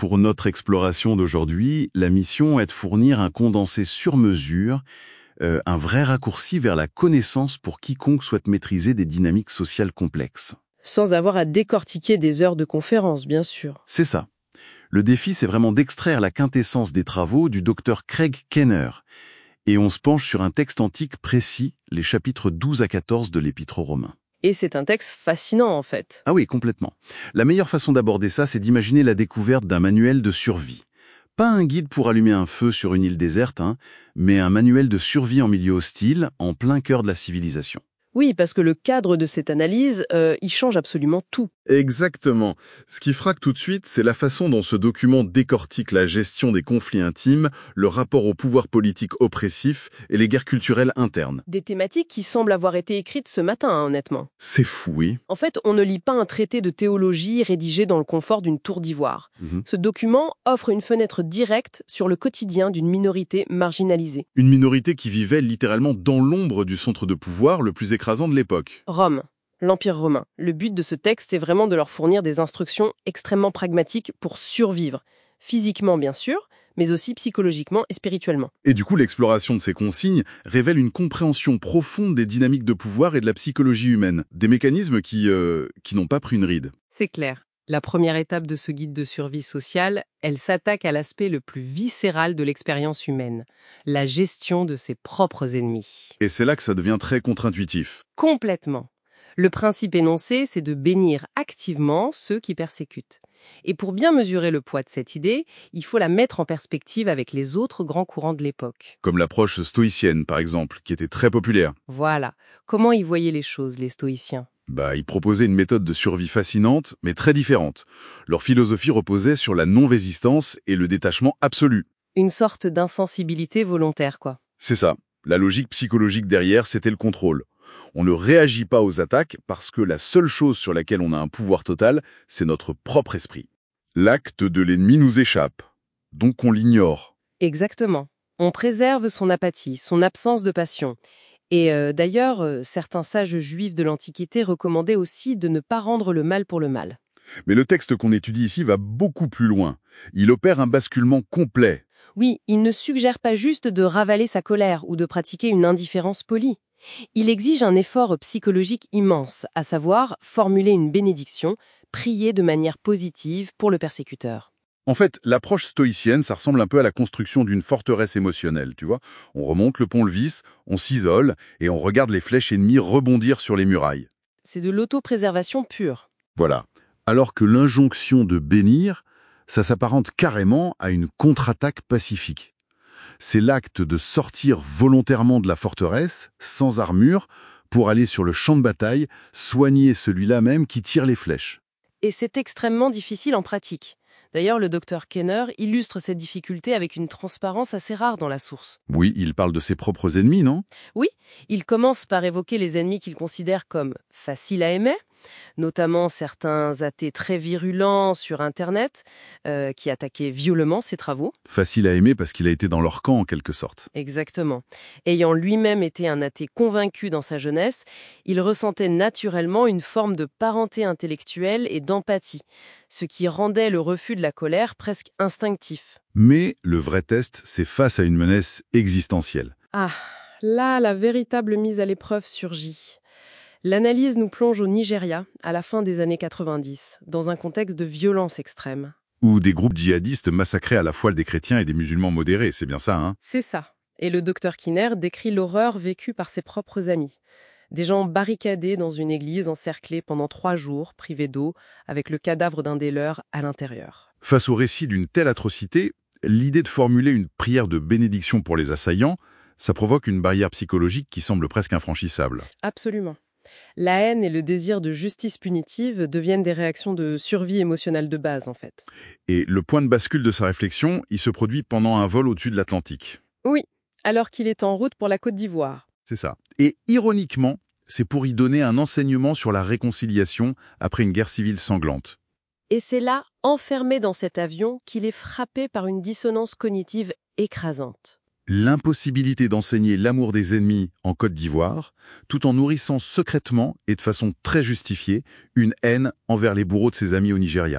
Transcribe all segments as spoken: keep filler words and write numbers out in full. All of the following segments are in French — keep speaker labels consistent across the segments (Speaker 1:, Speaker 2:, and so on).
Speaker 1: Pour notre exploration d'aujourd'hui, la mission est de fournir un condensé sur mesure, euh, un vrai raccourci vers la connaissance pour quiconque souhaite maîtriser des dynamiques sociales complexes.
Speaker 2: Sans avoir à décortiquer des heures de conférence, bien sûr.
Speaker 1: C'est ça. Le défi, c'est vraiment d'extraire la quintessence des travaux du docteur Craig Kenner. Et on se penche sur un texte antique précis, les chapitres douze à quatorze de l'Épître aux Romains.
Speaker 2: Et c'est un texte fascinant, en fait.
Speaker 1: Ah oui, complètement. La meilleure façon d'aborder ça, c'est d'imaginer la découverte d'un manuel de survie. Pas un guide pour allumer un feu sur une île déserte, hein, mais un manuel de survie en milieu hostile, en plein cœur de la civilisation.
Speaker 2: Oui, parce que le cadre de cette analyse, euh, il change absolument tout.
Speaker 3: Exactement. Ce qui frappe tout de suite, c'est la façon dont ce document décortique la gestion des conflits intimes, le rapport au pouvoir politique oppressif et les guerres culturelles internes.
Speaker 2: Des thématiques qui semblent avoir été écrites ce matin, hein, honnêtement.
Speaker 3: C'est fou, oui.
Speaker 2: En fait, on ne lit pas un traité de théologie rédigé dans le confort d'une tour d'ivoire.
Speaker 1: Mhm.
Speaker 2: Ce document offre une fenêtre directe sur le quotidien d'une minorité marginalisée.
Speaker 3: Une minorité qui vivait littéralement dans l'ombre du centre de pouvoir le plus écrasant de l'époque.
Speaker 2: Rome, l'Empire romain. Le but de ce texte, c'est vraiment de leur fournir des instructions extrêmement pragmatiques pour survivre. Physiquement, bien sûr, mais aussi psychologiquement et spirituellement.
Speaker 3: Et du coup, l'exploration de ces consignes révèle une compréhension profonde des dynamiques de pouvoir et de la psychologie humaine. Des mécanismes qui, euh, qui n'ont pas pris une ride.
Speaker 2: C'est clair. La première étape de ce guide de survie sociale, elle s'attaque à l'aspect le plus viscéral de l'expérience humaine, la gestion de ses propres ennemis.
Speaker 3: Et c'est là que ça devient très contre-intuitif.
Speaker 2: Complètement. Le principe énoncé, c'est de bénir activement ceux qui persécutent. Et pour bien mesurer le poids de cette idée, il faut la mettre en perspective avec les autres grands courants de l'époque.
Speaker 3: Comme l'approche stoïcienne, par exemple, qui était très populaire.
Speaker 2: Voilà. Comment ils voyaient les choses, les stoïciens ?
Speaker 3: Bah, ils proposaient une méthode de survie fascinante, mais très différente. Leur philosophie reposait sur la non-résistance et le détachement absolu.
Speaker 2: Une sorte d'insensibilité volontaire, quoi.
Speaker 3: C'est ça. La logique psychologique derrière, c'était le contrôle. On ne réagit pas aux attaques parce que la seule chose sur laquelle on a un pouvoir total, c'est notre propre esprit. L'acte de l'ennemi nous échappe, donc on l'ignore.
Speaker 2: Exactement. On préserve son apathie, son absence de passion. Et euh, d'ailleurs, euh, certains sages juifs de l'Antiquité recommandaient aussi de ne pas rendre le mal pour le mal.
Speaker 3: Mais le texte qu'on étudie ici va beaucoup plus loin. Il opère un basculement complet.
Speaker 2: Oui, il ne suggère pas juste de ravaler sa colère ou de pratiquer une indifférence polie. Il exige un effort psychologique immense, à savoir formuler une bénédiction, prier de manière positive pour le persécuteur.
Speaker 3: En fait, l'approche stoïcienne, ça ressemble un peu à la construction d'une forteresse émotionnelle, tu vois. On remonte le pont-levis, on s'isole et on regarde les flèches ennemies rebondir sur les murailles.
Speaker 2: C'est de l'autopréservation pure.
Speaker 3: Voilà.
Speaker 1: Alors que l'injonction de bénir, ça s'apparente carrément à une contre-attaque pacifique. C'est l'acte de sortir volontairement de la forteresse, sans armure, pour aller sur le champ de bataille, soigner celui-là même qui tire les flèches.
Speaker 2: Et c'est extrêmement difficile en pratique. D'ailleurs, le docteur Kenner illustre cette difficulté avec une transparence assez rare dans la source.
Speaker 1: Oui, il parle de ses propres ennemis, non ?
Speaker 2: Oui, il commence par évoquer les ennemis qu'il considère comme faciles à aimer, notamment certains athées très virulents sur Internet euh, qui attaquaient violemment ses travaux.
Speaker 1: Facile à aimer parce qu'il a été dans leur camp, en quelque sorte.
Speaker 2: Exactement. Ayant lui-même été un athée convaincu dans sa jeunesse, il ressentait naturellement une forme de parenté intellectuelle et d'empathie, ce qui rendait le refus de la colère presque instinctif.
Speaker 1: Mais le vrai test, c'est face à une menace existentielle.
Speaker 2: Ah, là, la véritable mise à l'épreuve surgit. L'analyse nous plonge au Nigeria, à la fin des années quatre-vingt-dix, dans un contexte de violence extrême.
Speaker 1: Où des groupes djihadistes massacraient à la fois des chrétiens et des musulmans modérés, c'est bien ça, hein ?
Speaker 2: C'est ça. Et le docteur Kinner décrit l'horreur vécue par ses propres amis. Des gens barricadés dans une église encerclés pendant trois jours, privés d'eau, avec le cadavre d'un des leurs à l'intérieur.
Speaker 1: Face au récit d'une telle atrocité, l'idée de formuler une prière de bénédiction pour les assaillants, ça provoque une barrière psychologique qui semble presque infranchissable.
Speaker 2: Absolument. La haine et le désir de justice punitive deviennent des réactions de survie émotionnelle de base, en fait.
Speaker 1: Et le point de bascule de sa réflexion, il se produit pendant un vol au-dessus de l'Atlantique.
Speaker 2: Oui, alors qu'il est en route pour la Côte d'Ivoire.
Speaker 1: C'est ça. Et ironiquement, c'est pour y donner un enseignement sur la réconciliation après une guerre civile sanglante.
Speaker 2: Et c'est là, enfermé dans cet avion, qu'il est frappé par une dissonance cognitive écrasante.
Speaker 1: L'impossibilité d'enseigner l'amour des ennemis en Côte d'Ivoire, tout en nourrissant secrètement et de façon très justifiée une haine envers les bourreaux de ses amis au Nigeria.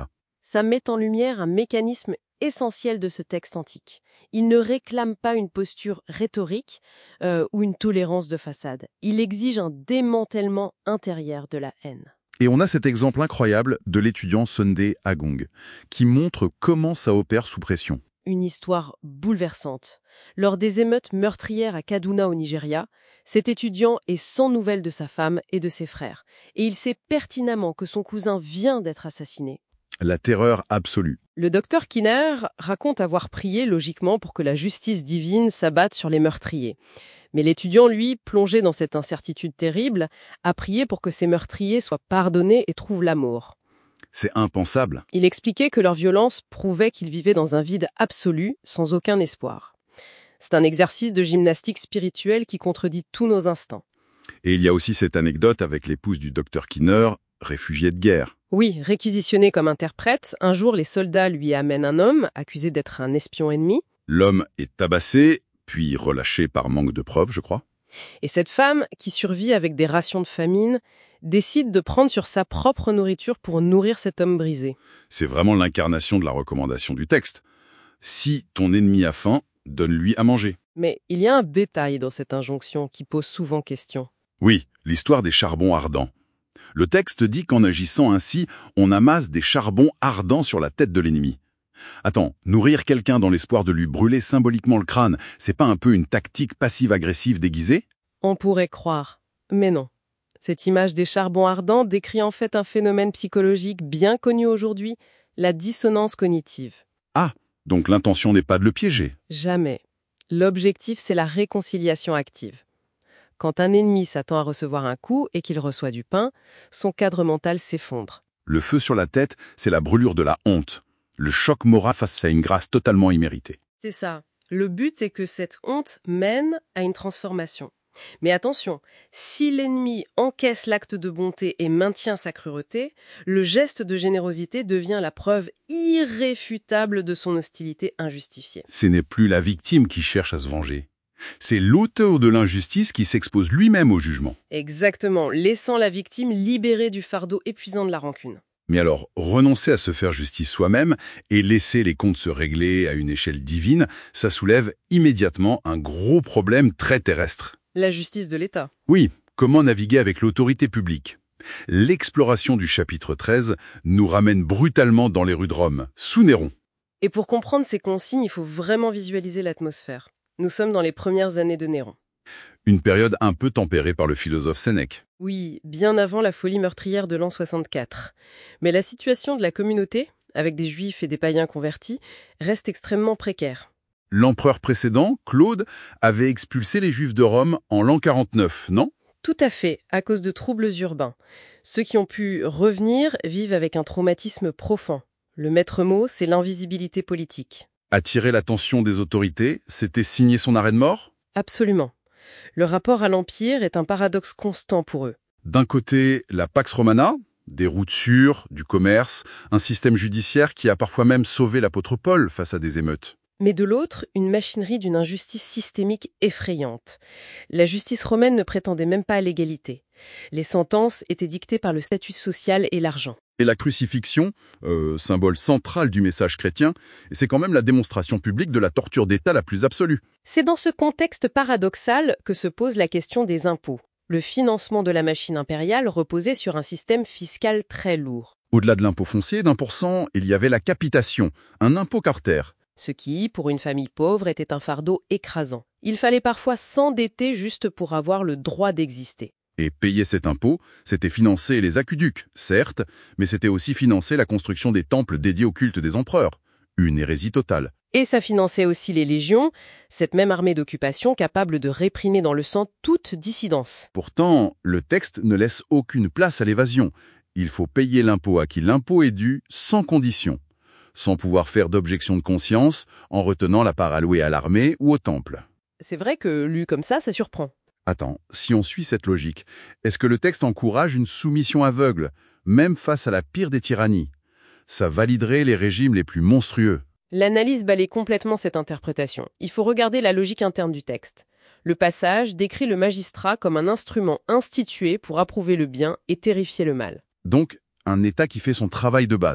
Speaker 2: Ça met en lumière un mécanisme essentiel de ce texte antique. Il ne réclame pas une posture rhétorique euh, ou une tolérance de façade. Il exige un démantèlement intérieur de la haine.
Speaker 1: Et on a cet exemple incroyable de l'étudiant Sunday Agong, qui montre comment ça opère sous pression.
Speaker 2: Une histoire bouleversante. Lors des émeutes meurtrières à Kaduna au Nigeria, cet étudiant est sans nouvelles de sa femme et de ses frères. Et il sait pertinemment que son cousin vient d'être assassiné.
Speaker 1: La terreur absolue.
Speaker 2: Le docteur Kinner raconte avoir prié logiquement pour que la justice divine s'abatte sur les meurtriers. Mais l'étudiant, lui, plongé dans cette incertitude terrible, a prié pour que ces meurtriers soient pardonnés et trouvent l'amour.
Speaker 1: C'est impensable.
Speaker 2: Il expliquait que leur violence prouvait qu'ils vivaient dans un vide absolu, sans aucun espoir. C'est un exercice de gymnastique spirituelle qui contredit tous nos instincts.
Speaker 1: Et il y a aussi cette anecdote avec l'épouse du docteur Kinner, réfugiée de guerre.
Speaker 2: Oui, réquisitionné comme interprète, un jour les soldats lui amènent un homme accusé d'être un espion ennemi.
Speaker 1: L'homme est tabassé, puis relâché par manque de preuves, je crois.
Speaker 2: Et cette femme, qui survit avec des rations de famine, décide de prendre sur sa propre nourriture pour nourrir cet homme brisé.
Speaker 1: C'est vraiment l'incarnation de la recommandation du texte. Si ton ennemi a faim, donne-lui à manger.
Speaker 2: Mais il y a un détail dans cette injonction qui pose souvent question.
Speaker 1: Oui, l'histoire des charbons ardents. Le texte dit qu'en agissant ainsi, on amasse des charbons ardents sur la tête de l'ennemi. Attends, nourrir quelqu'un dans l'espoir de lui brûler symboliquement le crâne, c'est pas un peu une tactique passive-agressive déguisée?
Speaker 2: On pourrait croire, mais non. Cette image des charbons ardents décrit en fait un phénomène psychologique bien connu aujourd'hui, la dissonance cognitive.
Speaker 1: Ah, donc l'intention n'est pas de le piéger.
Speaker 2: Jamais. L'objectif, c'est la réconciliation active. Quand un ennemi s'attend à recevoir un coup et qu'il reçoit du pain, son cadre mental s'effondre.
Speaker 1: Le feu sur la tête, c'est la brûlure de la honte. Le choc moral face à une grâce totalement imméritée.
Speaker 2: C'est ça. Le but, c'est que cette honte mène à une transformation. Mais attention, si l'ennemi encaisse l'acte de bonté et maintient sa cruauté, le geste de générosité devient la preuve irréfutable de son hostilité injustifiée.
Speaker 1: Ce n'est plus la victime qui cherche à se venger. C'est l'auteur de l'injustice qui s'expose lui-même au jugement.
Speaker 2: Exactement, laissant la victime libérée du fardeau épuisant de la rancune.
Speaker 1: Mais alors, renoncer à se faire justice soi-même et laisser les comptes se régler à une échelle divine, ça soulève immédiatement un gros problème très terrestre.
Speaker 2: La justice de l'État.
Speaker 1: Oui, comment naviguer avec l'autorité publique? L'exploration du chapitre treize nous ramène brutalement dans les rues de Rome, sous Néron.
Speaker 2: Et pour comprendre ces consignes, il faut vraiment visualiser l'atmosphère. Nous sommes dans les premières années de Néron.
Speaker 1: Une période un peu tempérée par le philosophe Sénèque.
Speaker 2: Oui, bien avant la folie meurtrière de l'an soixante-quatre. Mais la situation de la communauté, avec des juifs et des païens convertis, reste extrêmement précaire.
Speaker 1: L'empereur précédent, Claude, avait expulsé les juifs de Rome en l'an quarante-neuf, non?
Speaker 2: Tout à fait, à cause de troubles urbains. Ceux qui ont pu revenir vivent avec un traumatisme profond. Le maître mot, c'est l'invisibilité politique.
Speaker 1: Attirer l'attention des autorités, c'était signer son arrêt de mort?
Speaker 2: Absolument. Le rapport à l'Empire est un paradoxe constant pour eux.
Speaker 1: D'un côté, la Pax Romana, des routes sûres, du commerce, un système judiciaire qui a parfois même sauvé l'apôtre Paul face à des émeutes.
Speaker 2: Mais de l'autre, une machinerie d'une injustice systémique effrayante. La justice romaine ne prétendait même pas à l'égalité. Les sentences étaient dictées par le statut social et l'argent.
Speaker 1: Et la crucifixion, euh, symbole central du message chrétien, c'est quand même la démonstration publique de la torture d'État la plus absolue.
Speaker 2: C'est dans ce contexte paradoxal que se pose la question des impôts. Le financement de la machine impériale reposait sur un système fiscal très lourd.
Speaker 1: Au-delà de l'impôt foncier d'un pour cent, il y avait la capitation, un impôt carter.
Speaker 2: Ce qui, pour une famille pauvre, était un fardeau écrasant. Il fallait parfois s'endetter juste pour avoir le droit d'exister.
Speaker 1: Et payer cet impôt, c'était financer les aqueducs, certes, mais c'était aussi financer la construction des temples dédiés au culte des empereurs. Une hérésie totale.
Speaker 2: Et ça finançait aussi les légions, cette même armée d'occupation capable de réprimer dans le sang toute dissidence.
Speaker 1: Pourtant, le texte ne laisse aucune place à l'évasion. Il faut payer l'impôt à qui l'impôt est dû, sans condition, sans pouvoir faire d'objection de conscience, en retenant la part allouée à l'armée ou au temple.
Speaker 2: C'est vrai que, lu comme ça, ça surprend.
Speaker 1: Attends, si on suit cette logique, est-ce que le texte encourage une soumission aveugle, même face à la pire des tyrannies? Ça validerait les régimes les plus monstrueux.
Speaker 2: L'analyse balaie complètement cette interprétation. Il faut regarder la logique interne du texte. Le passage décrit le magistrat comme un instrument institué pour approuver le bien et terrifier le mal.
Speaker 1: Donc, un État qui fait son travail de base.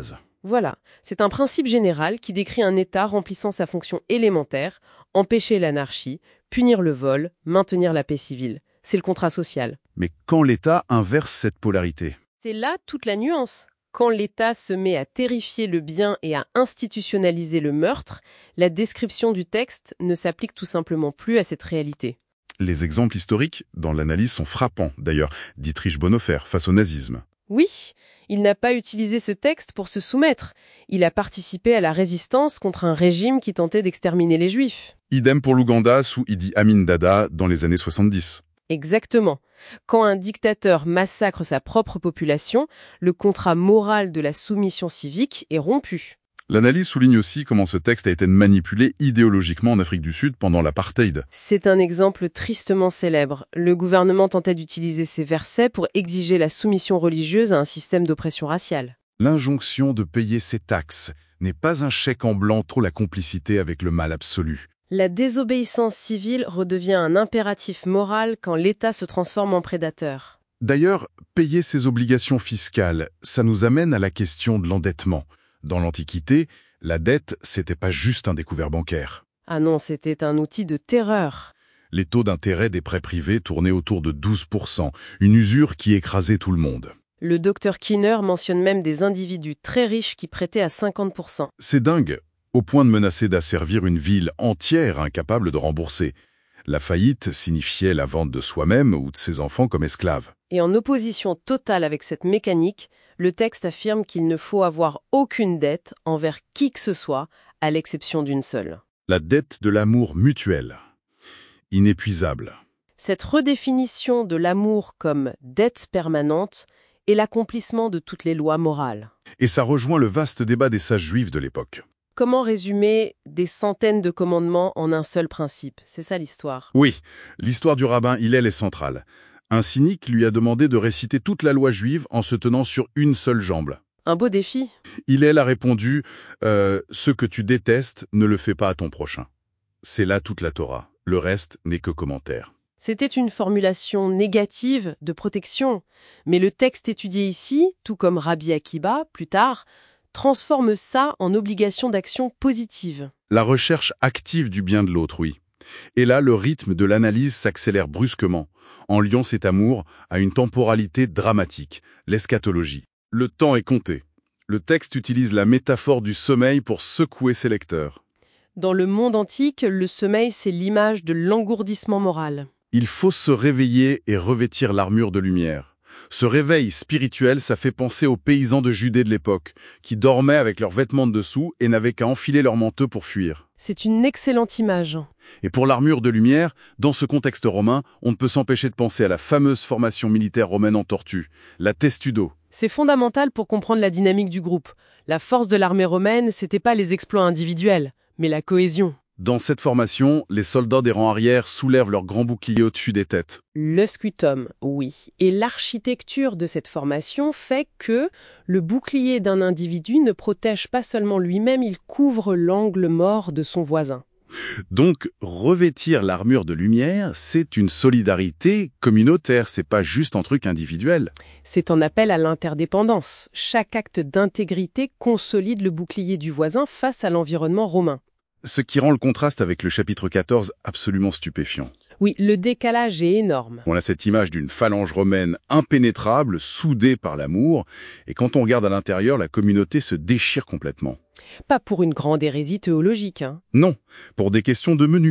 Speaker 2: Voilà, c'est un principe général qui décrit un État remplissant sa fonction élémentaire, empêcher l'anarchie, punir le vol, maintenir la paix civile. C'est le contrat social.
Speaker 3: Mais quand l'État inverse cette polarité?
Speaker 2: C'est là toute la nuance. Quand l'État se met à terrifier le bien et à institutionnaliser le meurtre, la description du texte ne s'applique tout simplement plus à cette réalité.
Speaker 3: Les exemples historiques dans l'analyse sont frappants, d'ailleurs, Dietrich Bonhoeffer face au nazisme.
Speaker 2: Oui, il n'a pas utilisé ce texte pour se soumettre. Il a participé à la résistance contre un régime qui tentait d'exterminer les Juifs.
Speaker 3: Idem pour l'Ouganda sous Idi Amin Dada dans les années soixante-dix.
Speaker 2: Exactement. Quand un dictateur massacre sa propre population, le contrat moral de la soumission civique est rompu.
Speaker 3: L'analyse souligne aussi comment ce texte a été manipulé idéologiquement en Afrique du Sud pendant l'apartheid.
Speaker 2: C'est un exemple tristement célèbre. Le gouvernement tentait d'utiliser ces versets pour exiger la soumission religieuse à un système d'oppression raciale.
Speaker 3: L'injonction de payer ses taxes n'est pas un chèque en blanc trop la complicité avec le mal absolu.
Speaker 2: La désobéissance civile redevient un impératif moral quand l'État se transforme en prédateur.
Speaker 3: D'ailleurs, payer ses obligations fiscales, ça nous amène à la question de l'endettement. Dans l'Antiquité, la dette, c'était pas juste un découvert bancaire.
Speaker 2: Ah non, c'était un outil de terreur.
Speaker 3: Les taux d'intérêt des prêts privés tournaient autour de douze pour cent, une usure qui écrasait tout le monde.
Speaker 2: Le docteur Kinner mentionne même des individus très riches qui prêtaient à cinquante pour cent.
Speaker 3: C'est dingue, au point de menacer d'asservir une ville entière incapable de rembourser. La faillite signifiait la vente de soi-même ou de ses enfants comme esclaves.
Speaker 2: Et en opposition totale avec cette mécanique, le texte affirme qu'il ne faut avoir aucune dette envers qui que ce soit, à l'exception d'une seule.
Speaker 3: La dette de l'amour mutuel. Inépuisable.
Speaker 2: Cette redéfinition de l'amour comme dette permanente est l'accomplissement de toutes les lois morales.
Speaker 3: Et ça rejoint le vaste débat des sages juifs de l'époque.
Speaker 2: Comment résumer des centaines de commandements en un seul principe? C'est ça l'histoire.
Speaker 3: Oui, l'histoire du rabbin Hillel est centrale. Un cynique lui a demandé de réciter toute la loi juive en se tenant sur une seule jambe.
Speaker 2: Un beau défi.
Speaker 3: Hillel a répondu euh, « Ce que tu détestes, ne le fais pas à ton prochain ». C'est là toute la Torah. Le reste n'est que commentaire.
Speaker 2: C'était une formulation négative de protection. Mais le texte étudié ici, tout comme Rabbi Akiba, plus tard, transforme ça en obligation d'action positive.
Speaker 3: La recherche active du bien de l'autre, oui. Et là, le rythme de l'analyse s'accélère brusquement, en liant cet amour à une temporalité dramatique, l'eschatologie. Le temps est compté. Le texte utilise la métaphore du sommeil pour secouer ses lecteurs.
Speaker 2: Dans le monde antique, le sommeil, c'est l'image de l'engourdissement moral.
Speaker 3: Il faut se réveiller et revêtir l'armure de lumière. Ce réveil spirituel, ça fait penser aux paysans de Judée de l'époque, qui dormaient avec leurs vêtements de dessous et n'avaient qu'à enfiler leur manteau pour fuir.
Speaker 2: C'est une excellente image.
Speaker 3: Et pour l'armure de lumière, dans ce contexte romain, on ne peut s'empêcher de penser à la fameuse formation militaire romaine en tortue, la testudo.
Speaker 2: C'est fondamental pour comprendre la dynamique du groupe. La force de l'armée romaine, c'était pas les exploits individuels, mais la cohésion.
Speaker 3: Dans cette formation, les soldats des rangs arrière soulèvent leurs grands boucliers au-dessus des têtes.
Speaker 2: Le scutum, oui. Et l'architecture de cette formation fait que le bouclier d'un individu ne protège pas seulement lui-même, il couvre l'angle mort de son voisin.
Speaker 3: Donc, revêtir l'armure de lumière, c'est une solidarité communautaire, c'est pas juste un truc individuel.
Speaker 2: C'est un appel à l'interdépendance. Chaque acte d'intégrité consolide le bouclier du voisin face à l'environnement romain.
Speaker 3: Ce qui rend le contraste avec le chapitre quatorze absolument stupéfiant.
Speaker 2: Oui, le décalage est énorme.
Speaker 3: On a cette image d'une phalange romaine impénétrable, soudée par l'amour, et quand on regarde à l'intérieur, la communauté se déchire complètement.
Speaker 2: Pas pour une grande hérésie théologique, hein.
Speaker 3: Non, pour des questions de menu.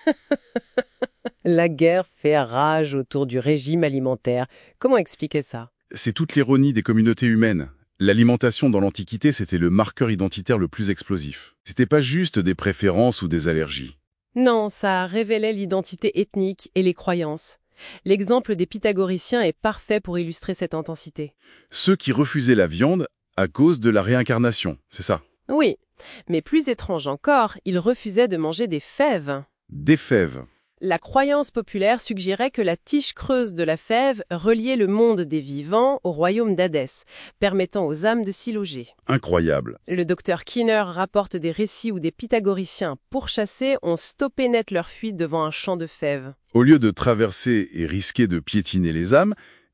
Speaker 2: La guerre fait rage autour du régime alimentaire. Comment expliquer ça?
Speaker 3: C'est toute l'ironie des communautés humaines. L'alimentation dans l'Antiquité, c'était le marqueur identitaire le plus explosif. C'était pas juste des préférences ou des allergies.
Speaker 2: Non, ça révélait l'identité ethnique et les croyances. L'exemple des pythagoriciens est parfait pour illustrer cette intensité.
Speaker 3: Ceux qui refusaient la viande à cause de la réincarnation, c'est ça?
Speaker 2: Oui, mais plus étrange encore, ils refusaient de manger des fèves.
Speaker 3: Des fèves.
Speaker 2: La croyance populaire suggérait que la tige creuse de la fève reliait le monde des vivants au royaume d'Hadès, permettant aux âmes de s'y loger.
Speaker 3: Incroyable.
Speaker 2: Le docteur Kinner rapporte des récits où des pythagoriciens pourchassés ont stoppé net leur fuite devant un champ de fèves.
Speaker 3: Au lieu de traverser et risquer de piétiner les âmes,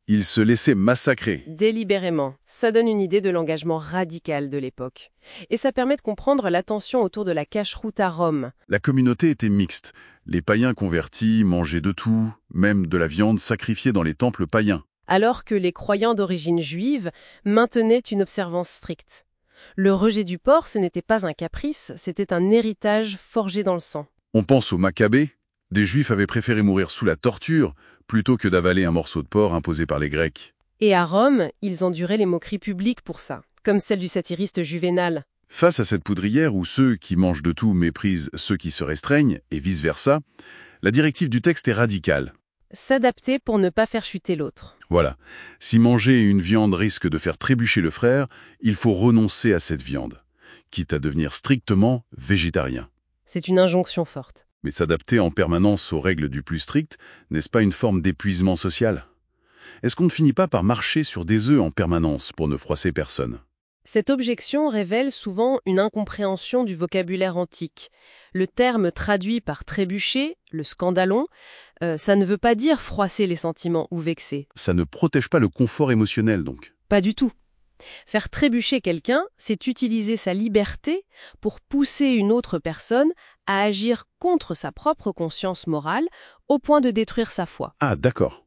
Speaker 3: Ils se laissaient massacrer.
Speaker 2: Délibérément. Ça donne une idée de l'engagement radical de l'époque. Et ça permet de comprendre l'attention autour de la cache-route à Rome.
Speaker 3: La communauté était mixte. Les païens convertis mangeaient de tout, même de la viande sacrifiée dans les temples païens.
Speaker 2: Alors que les croyants d'origine juive maintenaient une observance stricte. Le rejet du porc, ce n'était pas un caprice, c'était un héritage forgé dans le sang.
Speaker 3: On pense aux Maccabées. Des Juifs avaient préféré mourir sous la torture plutôt que d'avaler un morceau de porc imposé par les Grecs.
Speaker 2: Et à Rome, ils enduraient les moqueries publiques pour ça, comme celle du satiriste Juvénal.
Speaker 3: Face à cette poudrière où ceux qui mangent de tout méprisent ceux qui se restreignent, et vice-versa, la directive du texte est radicale.
Speaker 2: S'adapter pour ne pas faire chuter l'autre.
Speaker 3: Voilà. Si manger une viande risque de faire trébucher le frère, il faut renoncer à cette viande, quitte à devenir strictement végétarien.
Speaker 2: C'est une injonction forte.
Speaker 3: Mais s'adapter en permanence aux règles du plus strict, n'est-ce pas une forme d'épuisement social? Est-ce qu'on ne finit pas par marcher sur des œufs en permanence pour ne froisser personne?
Speaker 2: Cette objection révèle souvent une incompréhension du vocabulaire antique. Le terme traduit par trébucher, le scandalon, euh, ça ne veut pas dire froisser les sentiments ou vexer.
Speaker 3: Ça ne protège pas le confort émotionnel, donc.
Speaker 2: Pas du tout. Faire trébucher quelqu'un, c'est utiliser sa liberté pour pousser une autre personne à agir contre sa propre conscience morale au point de détruire sa foi.
Speaker 3: Ah, d'accord.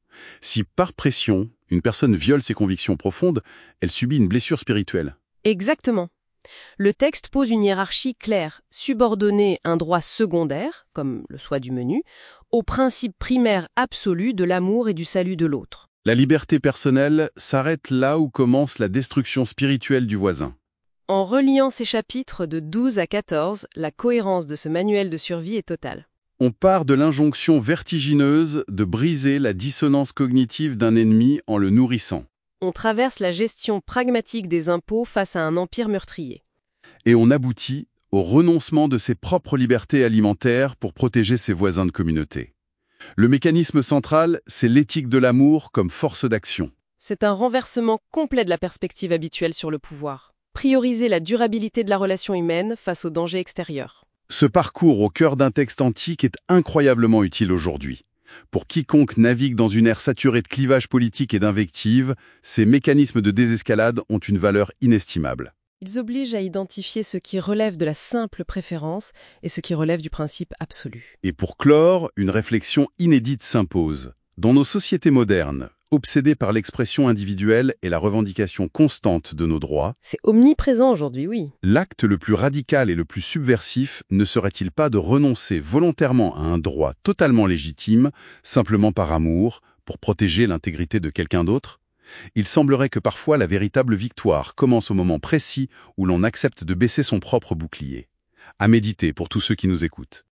Speaker 3: Si par pression, une personne viole ses convictions profondes, elle subit une blessure spirituelle.
Speaker 2: Exactement. Le texte pose une hiérarchie claire, subordonner un droit secondaire, comme le choix du menu, au principe primaire absolu de l'amour et du salut de l'autre.
Speaker 3: La liberté personnelle s'arrête là où commence la destruction spirituelle du voisin.
Speaker 2: En reliant ces chapitres de douze à quatorze, la cohérence de ce manuel de survie est totale.
Speaker 3: On part de l'injonction vertigineuse de briser la dissonance cognitive d'un ennemi en le nourrissant.
Speaker 2: On traverse la gestion pragmatique des impôts face à un empire meurtrier.
Speaker 3: Et on aboutit au renoncement de ses propres libertés alimentaires pour protéger ses voisins de communauté. Le mécanisme central, c'est l'éthique de l'amour comme force d'action.
Speaker 2: C'est un renversement complet de la perspective habituelle sur le pouvoir. Prioriser la durabilité de la relation humaine face aux dangers extérieurs.
Speaker 3: Ce parcours au cœur d'un texte antique est incroyablement utile aujourd'hui. Pour quiconque navigue dans une ère saturée de clivages politiques et d'invectives, ces mécanismes de désescalade ont une valeur inestimable.
Speaker 2: Ils obligent à identifier ce qui relève de la simple préférence et ce qui relève du principe absolu.
Speaker 3: Et pour clore, une réflexion inédite s'impose. Dans nos sociétés modernes, obsédées par l'expression individuelle et la revendication constante de nos droits,
Speaker 2: c'est omniprésent aujourd'hui, oui.
Speaker 3: L'acte le plus radical et le plus subversif ne serait-il pas de renoncer volontairement à un droit totalement légitime, simplement par amour, pour protéger l'intégrité de quelqu'un d'autre? Il semblerait que parfois la véritable victoire commence au moment précis où l'on accepte de baisser son propre bouclier. À méditer pour tous ceux qui nous écoutent.